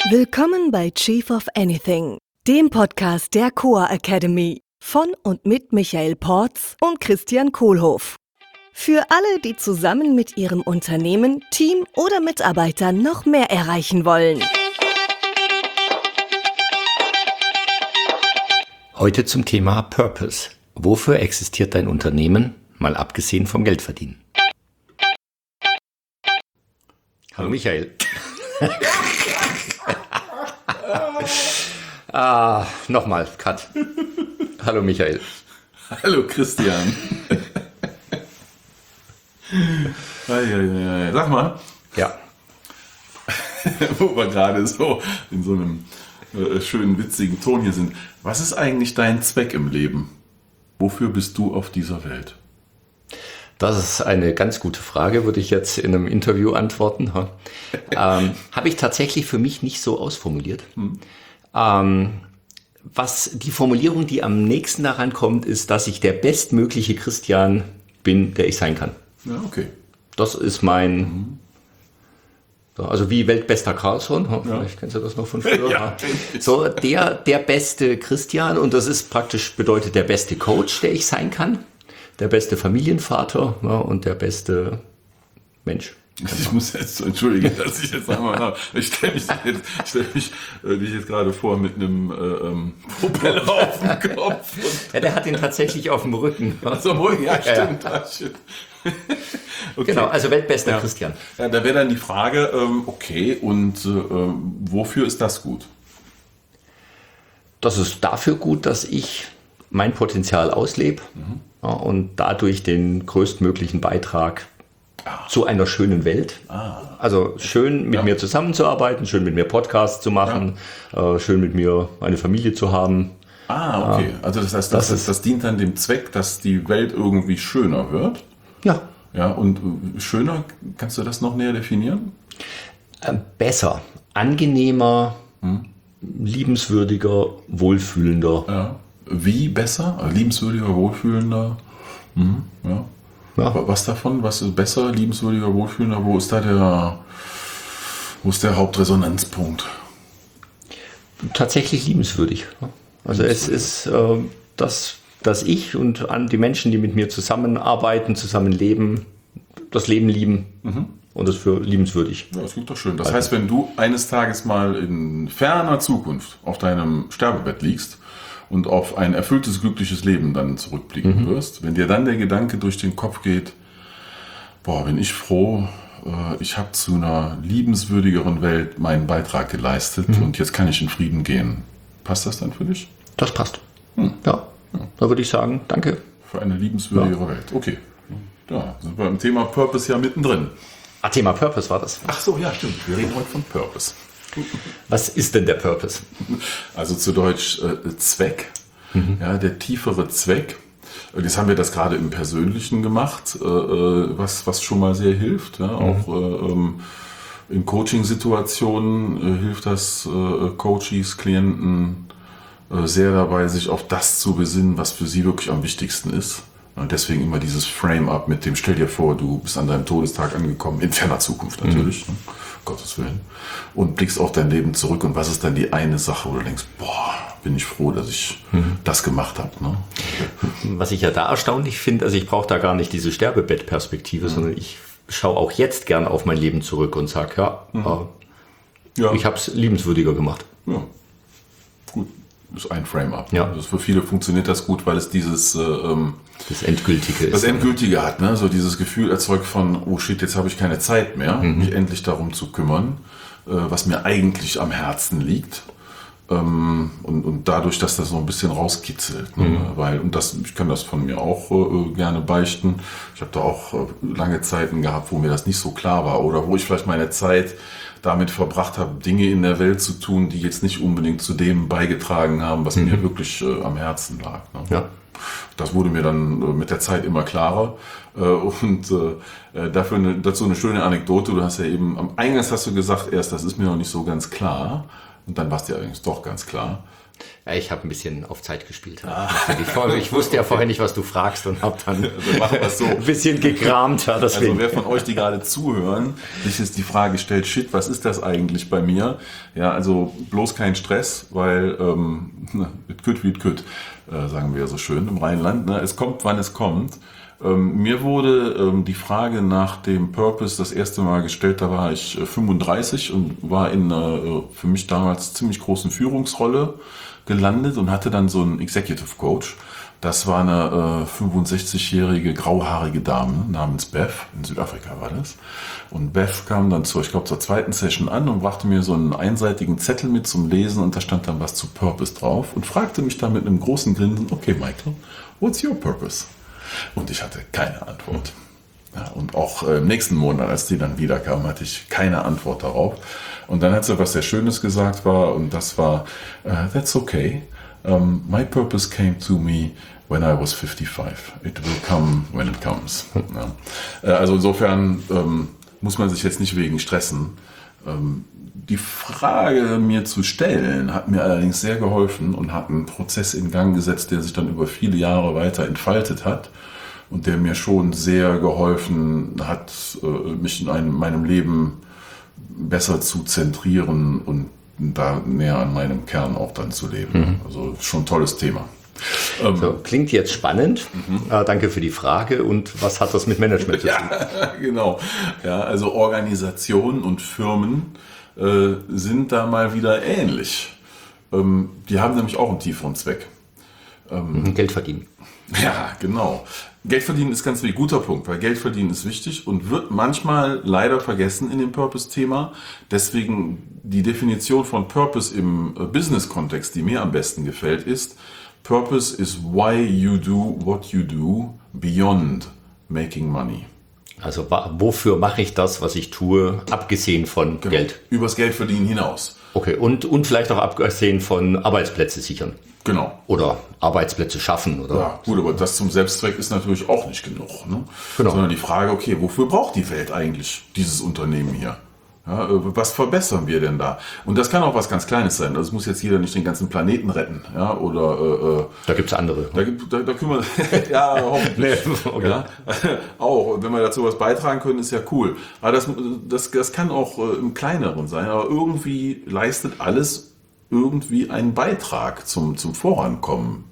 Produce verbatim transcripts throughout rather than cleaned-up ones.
Willkommen bei Chief of Anything, dem Podcast der C O A Academy von und mit Michael Porz und Christian Kohlhoff. Für alle, die zusammen mit ihrem Unternehmen, Team oder Mitarbeitern noch mehr erreichen wollen. Heute zum Thema Purpose. Wofür existiert dein Unternehmen, mal abgesehen vom Geldverdienen? Hallo Michael. ah, nochmal, Cut. Hallo Michael. Hallo Christian. Sag mal. Ja. Wo wir gerade so in so einem äh, schönen, witzigen Ton hier sind. Was ist eigentlich dein Zweck im Leben? Wofür bist du auf dieser Welt? Das ist eine ganz gute Frage, würde ich jetzt in einem Interview antworten. ähm, Habe ich tatsächlich für mich nicht so ausformuliert. Hm. Ähm, was die Formulierung, die am nächsten daran kommt, ist, dass ich der bestmögliche Christian bin, der ich sein kann. Ja, okay. Das ist mein... Mhm. Also wie weltbester Carlsson, ja. Vielleicht kennst du das noch von früher. Ja. So, der, der beste Christian, und das ist praktisch, bedeutet der beste Coach, der ich sein kann, der beste Familienvater, ja, und der beste Mensch. Ich muss jetzt entschuldigen, dass ich jetzt einmal nach. Ich stelle mich, jetzt, ich stell mich äh, dich jetzt gerade vor mit einem äh, ähm, Propeller auf dem Kopf. Ja, der hat ihn tatsächlich auf dem Rücken. Also am Rücken, ja, stimmt. Ja, ja. Okay. Genau, also weltbester ja. Christian. Ja, da wäre dann die Frage, ähm, okay, und äh, wofür ist das gut? Das ist dafür gut, dass ich mein Potenzial auslebe, mhm. ja, und dadurch den größtmöglichen Beitrag ah. zu einer schönen Welt. Ah. Also schön mit ja. mir zusammenzuarbeiten, schön mit mir Podcasts zu machen, ja. äh, schön mit mir eine Familie zu haben. Ah, okay. Also das heißt, das, das, ist, das dient dann dem Zweck, dass die Welt irgendwie schöner wird? Ja. Ja, und schöner, kannst du das noch näher definieren? Äh, besser, angenehmer, hm. liebenswürdiger, wohlfühlender. Ja. Wie besser? Liebenswürdiger, wohlfühlender? Mhm. Ja. Ja. Was davon? Was ist besser, liebenswürdiger, wohlfühlender? Wo ist da der, wo ist der Hauptresonanzpunkt? Tatsächlich liebenswürdig. Also liebenswürdig. Es ist äh, das, dass ich und an die Menschen, die mit mir zusammenarbeiten, zusammenleben, das Leben lieben, mhm. und das für liebenswürdig. Ja, das klingt doch schön. Das also heißt, wenn du eines Tages mal in ferner Zukunft auf deinem Sterbebett liegst und auf ein erfülltes, glückliches Leben dann zurückblicken mhm. wirst, wenn dir dann der Gedanke durch den Kopf geht, boah, bin ich froh, äh, ich habe zu einer liebenswürdigeren Welt meinen Beitrag geleistet mhm. und jetzt kann ich in Frieden gehen. Passt das dann für dich? Das passt. Hm. Ja. Ja. Da würde ich sagen, danke. Für eine liebenswürdigere ja. Welt. Okay. Ja, sind wir im Thema Purpose ja mittendrin. Ah, Thema Purpose war das. Ach so, ja, stimmt. Wir reden heute von Purpose. Was ist denn der Purpose? Also zu Deutsch äh, Zweck. Mhm. Ja, der tiefere Zweck. Jetzt haben wir das gerade im Persönlichen gemacht, äh, was, was schon mal sehr hilft. Ja? Mhm. Auch äh, ähm, in Coaching-Situationen äh, hilft das äh, Coaches, Klienten äh, sehr dabei, sich auf das zu besinnen, was für sie wirklich am wichtigsten ist. Und deswegen immer dieses Frame-up mit dem, stell dir vor, du bist an deinem Todestag angekommen, in ferner Zukunft natürlich, mhm. ne? Gottes Willen, und blickst auf dein Leben zurück und was ist dann die eine Sache, wo du denkst, boah, bin ich froh, dass ich mhm. das gemacht habe. Ne? Was ich ja da erstaunlich finde, also ich brauche da gar nicht diese Sterbebettperspektive, mhm. sondern ich schaue auch jetzt gern auf mein Leben zurück und sage, ja, mhm. äh, ja, ich habe es liebenswürdiger gemacht. Ja, gut. Ist ein Frame-up. Ja. Also für viele funktioniert das gut, weil es dieses äh, das Endgültige das ist. Endgültige hat, ne? So dieses Gefühl erzeugt von, oh shit, jetzt habe ich keine Zeit mehr, mhm. mich endlich darum zu kümmern, äh, was mir eigentlich am Herzen liegt. Ähm, und, und dadurch, dass das so ein bisschen rauskitzelt. Ne? Mhm. Weil, und das, ich kann das von mir auch äh, gerne beichten. Ich habe da auch äh, lange Zeiten gehabt, wo mir das nicht so klar war oder wo ich vielleicht meine Zeit damit verbracht habe, Dinge in der Welt zu tun, die jetzt nicht unbedingt zu dem beigetragen haben, was mhm. mir wirklich äh, am Herzen lag. Ne? Ja. Das wurde mir dann äh, mit der Zeit immer klarer. Äh, und äh, dafür eine, dazu eine schöne Anekdote. Du hast ja eben, am Eingangs hast du gesagt, erst, das ist mir noch nicht so ganz klar. Und dann war es dir allerdings doch ganz klar. Ja, ich habe ein bisschen auf Zeit gespielt. Ah. Ich wusste ja vorher nicht, was du fragst und habe dann so. ein bisschen gekramt. Ja, also wer von euch, die gerade zuhören, sich jetzt die Frage stellt, shit, was ist das eigentlich bei mir? Ja, also bloß kein Stress, weil ähm, it could wie it could, äh, sagen wir ja so schön im Rheinland. Ne? Es kommt, wann es kommt. Ähm, mir wurde ähm, die Frage nach dem Purpose das erste Mal gestellt, da war ich äh, fünfunddreißig und war in einer äh, für mich damals ziemlich großen Führungsrolle gelandet und hatte dann so einen Executive Coach. Das war eine äh, fünfundsechzigjährige grauhaarige Dame namens Beth, in Südafrika war das. Und Beth kam dann zur, ich glaube, zur zweiten Session an und brachte mir so einen einseitigen Zettel mit zum Lesen und da stand dann was zu Purpose drauf und fragte mich dann mit einem großen Grinsen, okay Michael, what's your purpose? Und ich hatte keine Antwort. Ja, und auch äh, im nächsten Monat, als die dann wiederkam, hatte ich keine Antwort darauf. Und dann hat sie was sehr Schönes gesagt war, und das war, uh, that's okay. Um, my purpose came to me when I was fifty-five. It will come when it comes. Ja. Äh, also insofern ähm, muss man sich jetzt nicht wegen stressen. Ähm, die Frage mir zu stellen, hat mir allerdings sehr geholfen und hat einen Prozess in Gang gesetzt, der sich dann über viele Jahre weiter entfaltet hat. Und der mir schon sehr geholfen hat, mich in einem, meinem Leben besser zu zentrieren und da näher an meinem Kern auch dann zu leben. Mhm. Also schon ein tolles Thema. So, klingt jetzt spannend. Mhm. Äh, danke für die Frage. Und was hat das mit Management zu tun? Ja, genau. Ja, also Organisationen und Firmen äh, sind da mal wieder ähnlich. Ähm, die haben nämlich auch einen tieferen Zweck. Ähm, Geld verdienen. Ja, genau. Geld verdienen ist ganz wichtig, guter Punkt, weil Geld verdienen ist wichtig und wird manchmal leider vergessen in dem Purpose-Thema. Deswegen die Definition von Purpose im Business-Kontext, die mir am besten gefällt, ist: Purpose is why you do what you do beyond making money. Also wofür mache ich das, was ich tue, abgesehen von genau. Geld? Übers Geld verdienen hinaus. Okay, und, und vielleicht auch abgesehen von Arbeitsplätze sichern. Genau. Oder Arbeitsplätze schaffen. Oder ja, gut, aber das zum Selbstzweck ist natürlich auch nicht genug. Ne? Genau. Sondern die Frage, okay, wofür braucht die Welt eigentlich dieses Unternehmen hier? Ja, was verbessern wir denn da? Und das kann auch was ganz Kleines sein. Das muss jetzt jeder nicht den ganzen Planeten retten. Ja, oder, äh, da gibt es andere. Da, gibt, da, da können wir, ja, hoffentlich. Nee, okay. Ja, auch, wenn wir dazu was beitragen können, ist ja cool. Aber das, das, das kann auch äh, im Kleineren sein. Aber irgendwie leistet alles irgendwie einen Beitrag zum, zum Vorankommen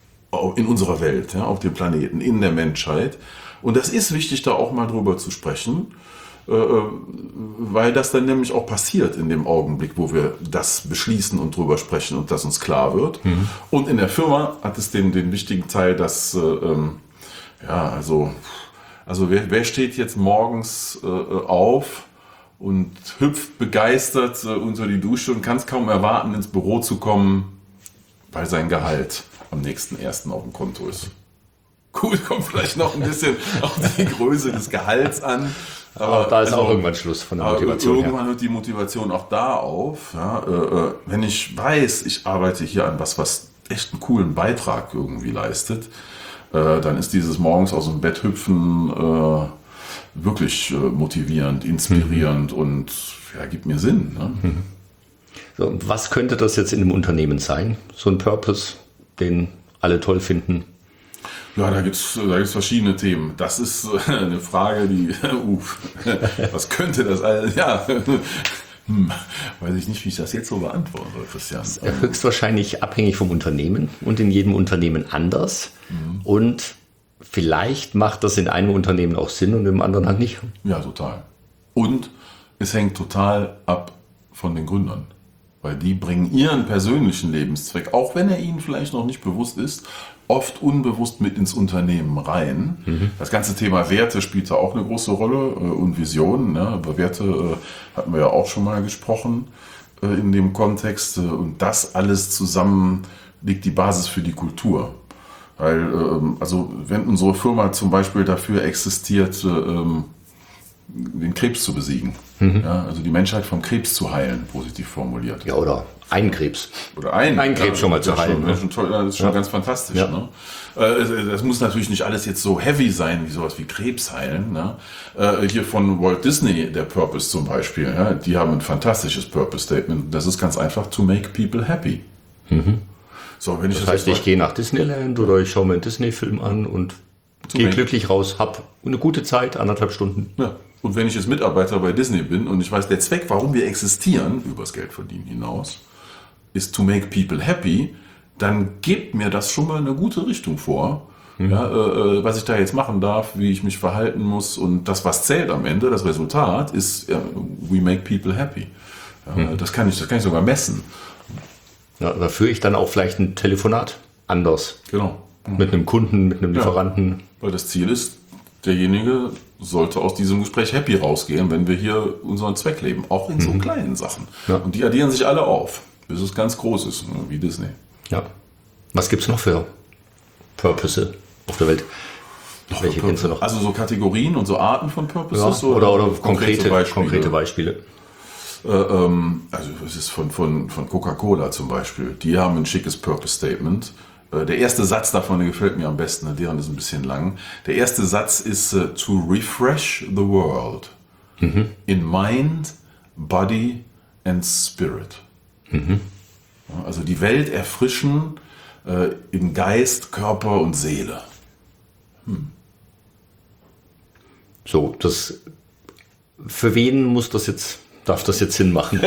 in unserer Welt, ja, auf dem Planeten, in der Menschheit. Und das ist wichtig, da auch mal drüber zu sprechen, äh, weil das dann nämlich auch passiert in dem Augenblick, wo wir das beschließen und drüber sprechen und das uns klar wird. Mhm. Und in der Firma hat es den, den wichtigen Teil, dass, äh, ähm, ja, also, also wer, wer steht jetzt morgens äh, auf und hüpft begeistert äh, unter die Dusche und kann es kaum erwarten, ins Büro zu kommen, weil sein Gehalt am nächsten ersten auf dem Konto ist. Cool, kommt vielleicht noch ein bisschen auf die Größe des Gehalts an. Aber, aber da ist also auch irgendwann Schluss von der Motivation. Irgendwann hört die Motivation auch da auf. Ja, äh, wenn ich weiß, ich arbeite hier an was, was echt einen coolen Beitrag irgendwie leistet, äh, dann ist dieses morgens aus dem Bett hüpfen äh, wirklich äh, motivierend, inspirierend mhm. und ja, gibt mir Sinn. Ne? Mhm. So, was könnte das jetzt in einem Unternehmen sein? So ein Purpose, den alle toll finden? Ja, da gibt's da gibt's verschiedene Themen. Das ist eine Frage, die, uh, was könnte das alles, ja, hm, weiß ich nicht, wie ich das jetzt so beantworten soll, Christian. Das ist höchstwahrscheinlich abhängig vom Unternehmen und in jedem Unternehmen anders. Mhm. Und vielleicht macht das in einem Unternehmen auch Sinn und im anderen halt nicht. Ja, total. Und es hängt total ab von den Gründern. Weil die bringen ihren persönlichen Lebenszweck, auch wenn er ihnen vielleicht noch nicht bewusst ist, oft unbewusst mit ins Unternehmen rein. Mhm. Das ganze Thema Werte spielt da auch eine große Rolle und Visionen. Ne? Über Werte äh, hatten wir ja auch schon mal gesprochen äh, in dem Kontext. Und das alles zusammen liegt die Basis für die Kultur. Weil, ähm, also wenn unsere Firma zum Beispiel dafür existiert, ähm, den Krebs zu besiegen. Mhm. Ja, also die Menschheit vom Krebs zu heilen, positiv formuliert. Ja, oder einen Krebs. Oder einen, einen Krebs ja, schon mal zu heilen. Schon, ne? schon toll, das ist schon ja. ganz fantastisch. Ja. Ne? Das muss natürlich nicht alles jetzt so heavy sein, wie sowas wie Krebs heilen. Ne? Hier von Walt Disney, der Purpose zum Beispiel, ja, die haben ein fantastisches Purpose-Statement. Das ist ganz einfach, to make people happy. Mhm. So, wenn ich Das das heißt, jetzt ich gehe nach Disneyland oder ich schaue mir einen Disney-Film an und gehe Mensch. glücklich raus, habe eine gute Zeit, anderthalb Stunden. Ja. Und wenn ich jetzt Mitarbeiter bei Disney bin und ich weiß, der Zweck, warum wir existieren, übers Geld verdienen hinaus, ist to make people happy, dann gibt mir das schon mal eine gute Richtung vor, mhm. ja, äh, was ich da jetzt machen darf, wie ich mich verhalten muss, und das, was zählt am Ende, das Resultat, ist ja, we make people happy. Ja, mhm. das, kann ich, das kann ich sogar messen. Ja, da führe ich dann auch vielleicht ein Telefonat anders. Genau. Mit einem Kunden, mit einem Lieferanten. Ja, weil das Ziel ist, derjenige sollte aus diesem Gespräch happy rausgehen, wenn wir hier unseren Zweck leben. Auch in so kleinen Sachen. Ja. Und die addieren sich alle auf, bis es ganz groß ist, wie Disney. Ja. Was gibt es noch für Purpose auf der Welt? Noch Welche kennst du noch? Also so Kategorien und so Arten von Purposes? Ja, oder, oder, oder konkrete konkrete, Beispiele? Konkrete Beispiele. Äh, ähm, also es ist von, von, von Coca-Cola zum Beispiel. Die haben ein schickes Purpose-Statement. Äh, der erste Satz davon, der gefällt mir am besten, deren ist ein bisschen lang. Der erste Satz ist uh, to refresh the world mhm. in mind, body and spirit. Mhm. Also die Welt erfrischen äh, in Geist, Körper und Seele. Hm. So, das für wen muss das jetzt, darf das jetzt Sinn machen?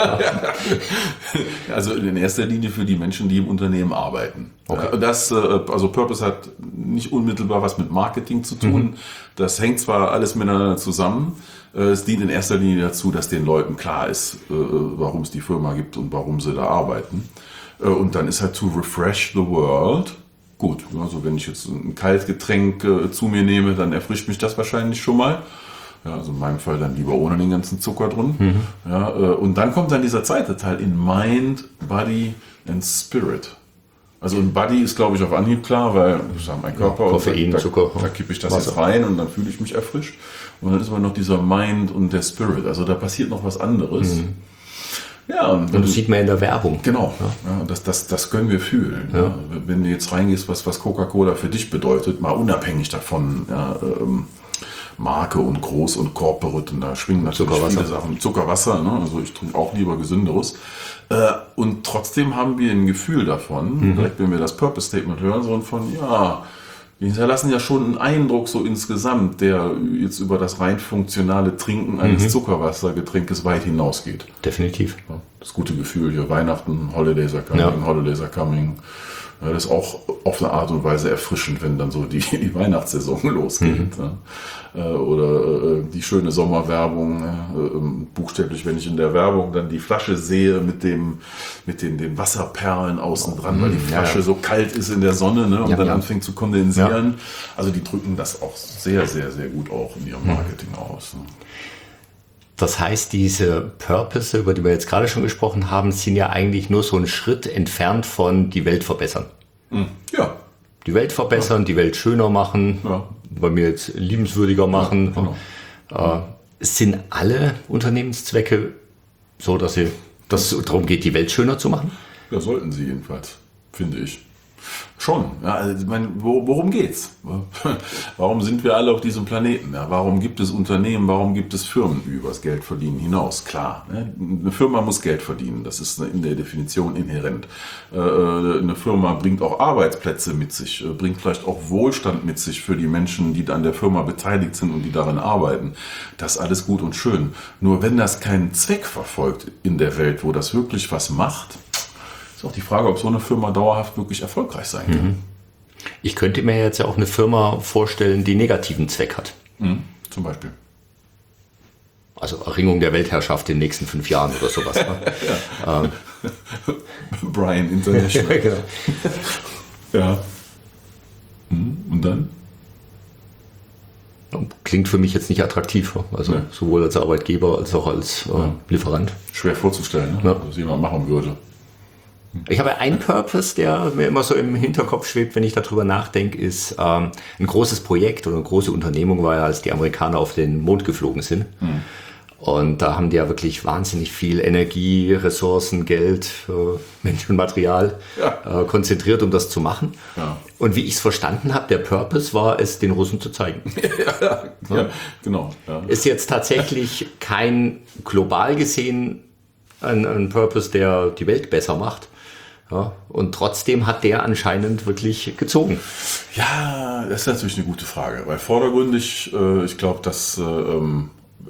Also in erster Linie für die Menschen, die im Unternehmen arbeiten. Okay. Das, also Purpose hat nicht unmittelbar was mit Marketing zu tun. Mhm. Das hängt zwar alles miteinander zusammen. Es dient in erster Linie dazu, dass den Leuten klar ist, warum es die Firma gibt und warum sie da arbeiten. Und dann ist halt to refresh the world. Gut, also wenn ich jetzt ein Kaltgetränk zu mir nehme, dann erfrischt mich das wahrscheinlich schon mal. Ja, also in meinem Fall dann lieber ohne den ganzen Zucker drin. Mhm. Ja, und dann kommt dann dieser zweite Teil in Mind, Body and Spirit. Also ein Body ist, glaube ich, auf Anhieb klar, weil ich sage, mein Körper, ja, Koffein, da, Zucker, da, da kippe ich das Wasser jetzt rein und dann fühle ich mich erfrischt. Und dann ist aber noch dieser Mind und der Spirit. Also da passiert noch was anderes. Mhm. Ja, und, und das sieht man in der Werbung. Genau, ja. Ja, das, das, das können wir fühlen. Ja. Ja. Wenn du jetzt reingehst, was, was Coca-Cola für dich bedeutet, mal unabhängig davon, ja, ähm, Marke und groß und corporate, und da schwingen natürlich Zuckerwasser. viele Sachen. Zuckerwasser, ne? Also ich trinke auch lieber Gesünderes. Äh, und trotzdem haben wir ein Gefühl davon, mhm. direkt wenn wir das Purpose-Statement hören, so von, ja, wir hinterlassen ja schon einen Eindruck so insgesamt, der jetzt über das rein funktionale Trinken eines mhm. Zuckerwassergetränkes weit hinausgeht. Definitiv. Ja, das gute Gefühl hier, Weihnachten, Holidays are coming, ja. Holidays are coming. Ja, das ist auch auf eine Art und Weise erfrischend, wenn dann so die, die Weihnachtssaison losgeht. Mhm. Ja. Oder äh, die schöne Sommerwerbung, äh, buchstäblich, wenn ich in der Werbung dann die Flasche sehe mit dem mit den, den Wasserperlen außen dran, mhm. weil die Flasche ja, ja. so kalt ist in der Sonne, ne, und ja, dann ja. anfängt zu kondensieren. Ja. Also die drücken das auch sehr, sehr, sehr gut auch in ihrem Marketing mhm. aus. Ne. Das heißt, diese Purpose, über die wir jetzt gerade schon gesprochen haben, sind ja eigentlich nur so ein Schritt entfernt von die Welt verbessern. Ja. Die Welt verbessern, ja. die Welt schöner machen, ja. bei mir jetzt liebenswürdiger machen. Ja, genau. äh, sind alle Unternehmenszwecke so, dass sie, dass es darum geht, die Welt schöner zu machen? Ja, sollten sie jedenfalls, finde ich. Schon. Ja, also ich meine, worum geht's? Warum sind wir alle auf diesem Planeten? Ja, warum gibt es Unternehmen? Warum gibt es Firmen übers Geld verdienen hinaus? Klar, ne? Eine Firma muss Geld verdienen. Das ist in der Definition inhärent. Eine Firma bringt auch Arbeitsplätze mit sich, bringt vielleicht auch Wohlstand mit sich für die Menschen, die an der Firma beteiligt sind und die darin arbeiten. Das ist alles gut und schön. Nur wenn das keinen Zweck verfolgt in der Welt, wo das wirklich was macht, ist auch die Frage, ob so eine Firma dauerhaft wirklich erfolgreich sein kann. Mhm. Ich könnte mir jetzt ja auch eine Firma vorstellen, die negativen Zweck hat. Mhm. Zum Beispiel. Also Erringung der Weltherrschaft in den nächsten fünf Jahren oder sowas. Ne? ja. ähm. Brian International. genau. Ja. Mhm. Und dann? Klingt für mich jetzt nicht attraktiv. Also ja. sowohl als Arbeitgeber als auch als äh, ja. Lieferant. Schwer vorzustellen, ne? ja. was jemand machen würde. Ich habe einen Purpose, der mir immer so im Hinterkopf schwebt, wenn ich darüber nachdenke, ist ähm, ein großes Projekt oder eine große Unternehmung war ja, als die Amerikaner auf den Mond geflogen sind. Mhm. Und da haben die ja wirklich wahnsinnig viel Energie, Ressourcen, Geld, äh, Menschenmaterial ja. äh, konzentriert, um das zu machen. Ja. Und wie ich es verstanden habe, der Purpose war es, den Russen zu zeigen. ja, ja, ja, genau. Ja. Ist jetzt tatsächlich kein global gesehen ein, ein Purpose, der die Welt besser macht. Ja, und trotzdem hat der anscheinend wirklich gezogen. Ja, das ist natürlich eine gute Frage, weil vordergründig, äh, ich glaube, dass, äh, ähm,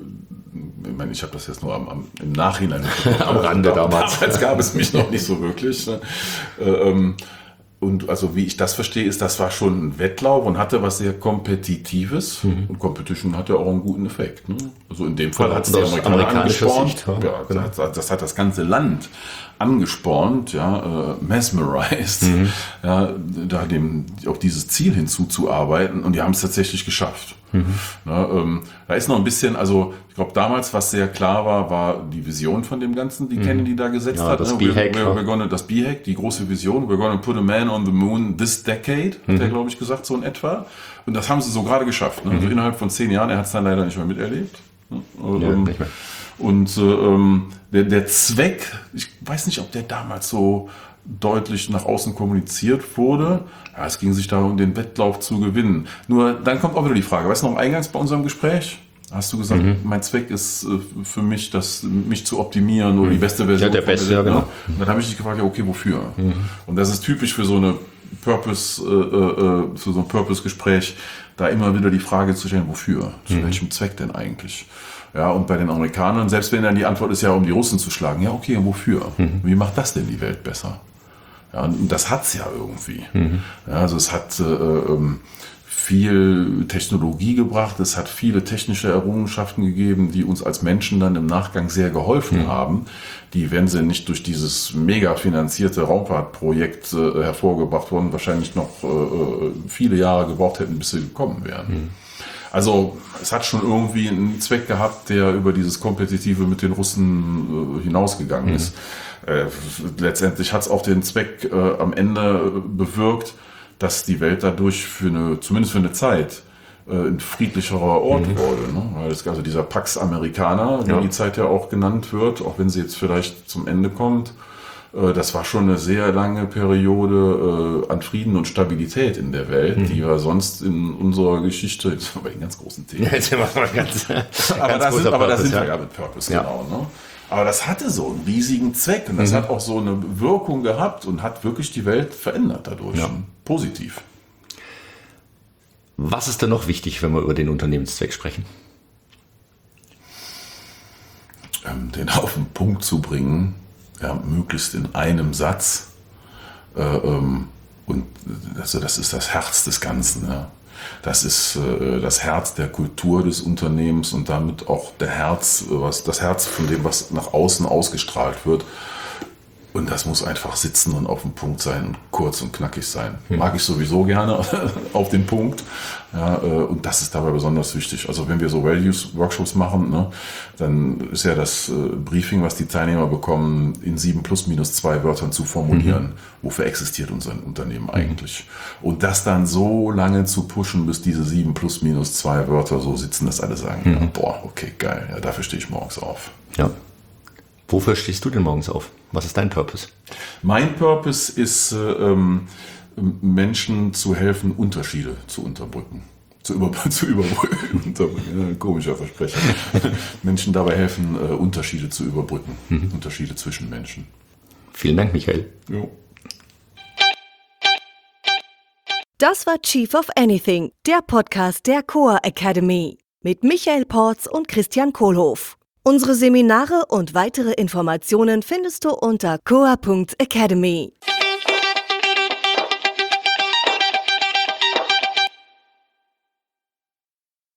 ich meine, ich habe das jetzt nur am, am, im Nachhinein am Rande damals. Damals gab es mich noch nicht so wirklich. Ne? Äh, ähm, Und also wie ich das verstehe, ist, das war schon ein Wettlauf und hatte was sehr Kompetitives. Mhm. Und Competition hat ja auch einen guten Effekt. Ne? Also in dem Fall hat es die Amerikaner angespornt. Sicht, ja, ja, genau. das, das hat das ganze Land angespornt, ja, äh, mesmerized, mhm. ja, da dem auf dieses Ziel hinzuzuarbeiten. Und die haben es tatsächlich geschafft. Mhm. Ja, ähm, da ist noch ein bisschen, also ich glaube damals, was sehr klar war, war die Vision von dem Ganzen, die mhm. Kennedy da gesetzt ja, hat. Das ne? B-Hack. We're, we're gonna, das B-Hack, die große Vision, we're gonna put a man on the moon this decade, mhm. hat er, glaube ich, gesagt, so in etwa. Und das haben sie so gerade geschafft. Ne? Mhm. Also innerhalb von zehn Jahren, er hat es dann leider nicht mehr miterlebt. Ne? Ja, ähm, nicht mehr. Und ähm, der, der Zweck, ich weiß nicht, ob der damals so deutlich nach außen kommuniziert wurde. Ja, es ging sich darum, den Wettlauf zu gewinnen. Nur dann kommt auch wieder die Frage, weißt du noch, eingangs bei unserem Gespräch hast du gesagt, mhm. mein Zweck ist äh, für mich, das, mich zu optimieren oder mhm. die beste Version. Ja, der beste, ja, genau. Und dann habe ich dich gefragt, ja, okay, wofür? Mhm. Und das ist typisch für so eine Purpose, äh, äh, für so ein Purpose-Gespräch, da immer wieder die Frage zu stellen, wofür? Zu mhm. welchem Zweck denn eigentlich? Ja, und bei den Amerikanern, selbst wenn dann die Antwort ist ja, um die Russen zu schlagen, ja, okay, und wofür? Mhm. Wie macht das denn die Welt besser? Ja, und das hat's ja irgendwie. Mhm. Ja, also es hat äh, ähm, viel Technologie gebracht, es hat viele technische Errungenschaften gegeben, die uns als Menschen dann im Nachgang sehr geholfen mhm. haben, die, wenn sie nicht durch dieses mega finanzierte Raumfahrtprojekt äh, hervorgebracht wurden, wahrscheinlich noch äh, viele Jahre gebraucht hätten, bis sie gekommen wären. Mhm. Also es hat schon irgendwie einen Zweck gehabt, der über dieses Kompetitive mit den Russen äh, hinausgegangen mhm. ist. Äh, letztendlich hat es auch den Zweck äh, am Ende bewirkt, dass die Welt dadurch für eine, zumindest für eine Zeit, äh, ein friedlicherer Ort mhm. wurde. Ne? Weil das, also dieser Pax Americana, wie ja. die Zeit ja auch genannt wird, auch wenn sie jetzt vielleicht zum Ende kommt, äh, das war schon eine sehr lange Periode äh, an Frieden und Stabilität in der Welt, mhm. die wir sonst in unserer Geschichte, jetzt sind wir bei den ganz großen Themen. Ja, jetzt sind wir mal ganz, aber ganz da sind, aber da sind wir ja mit Purpose, ja. genau. Ne? Aber das hatte so einen riesigen Zweck und das mhm. hat auch so eine Wirkung gehabt und hat wirklich die Welt verändert dadurch. Ja. Positiv. Was ist denn noch wichtig, wenn wir über den Unternehmenszweck sprechen? Ähm, den auf den Punkt zu bringen, ja, möglichst in einem Satz. Äh, ähm, und also das ist das Herz des Ganzen. Ja. Das ist äh, das Herz der Kultur des Unternehmens und damit auch der Herz, was, das Herz von dem, was nach außen ausgestrahlt wird. Und das muss einfach sitzen und auf den Punkt sein und kurz und knackig sein. Hm. Mag ich sowieso gerne auf den Punkt. Ja, und das ist dabei besonders wichtig. Also wenn wir so Values-Workshops machen, ne, dann ist ja das Briefing, was die Teilnehmer bekommen, in sieben plus minus zwei Wörtern zu formulieren. Mhm. Wofür existiert unser Unternehmen eigentlich? Mhm. Und das dann so lange zu pushen, bis diese sieben plus minus zwei Wörter so sitzen, dass alle sagen, mhm. ja, boah, okay, geil, ja, dafür stehe ich morgens auf. Ja. Wofür stehst du denn morgens auf? Was ist dein Purpose? Mein Purpose ist, äh, ähm, Menschen zu helfen, Unterschiede zu unterbrücken. Zu, über, zu überbrücken. Unterbrücken. Ja, komischer Versprecher. Menschen dabei helfen, äh, Unterschiede zu überbrücken. Mhm. Unterschiede zwischen Menschen. Vielen Dank, Michael. Jo. Das war Chief of Anything, der Podcast der Coa Academy mit Michael Porz und Christian Kohlhoff. Unsere Seminare und weitere Informationen findest du unter coa punkt academy.